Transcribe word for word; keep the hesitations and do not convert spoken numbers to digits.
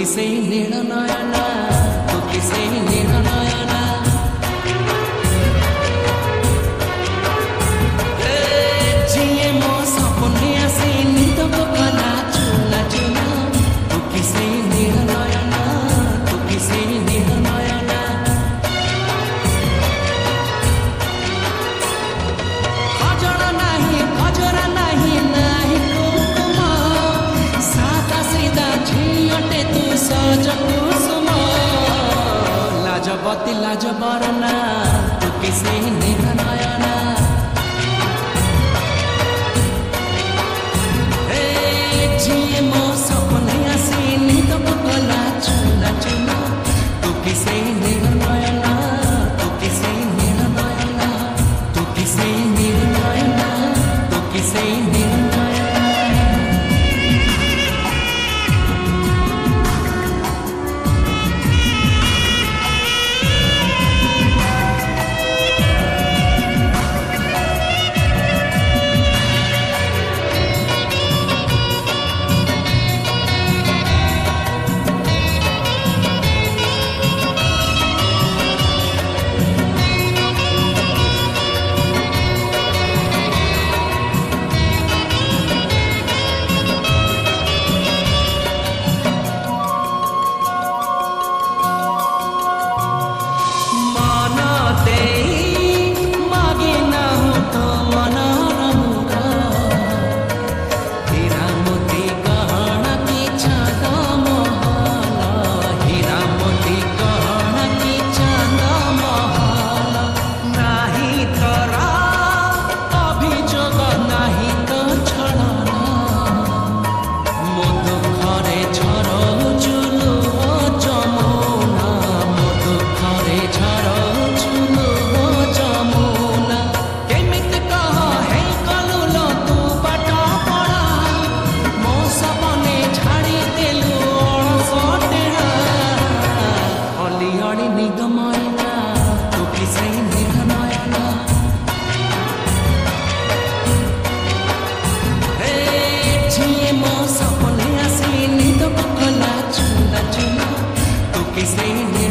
किसे निर्णयना तू किसे निर्णयना जिए मो सपने आसे निद कला चुना चुना तू किसे निर्णयना तू किसे निर्णयना खजरा नहीं खजरा नहीं नहीं कुकुमा सादा सीधा झियटे तू सज कुसुम लाजबती लाजबरना तू किसे निर्णयना जिए मो सपने आसे निद कला चुना चुना तू किसे निर्णयना तू किसे निर्णयना तू किसे निर्णयना तू किसे निर्णयना Say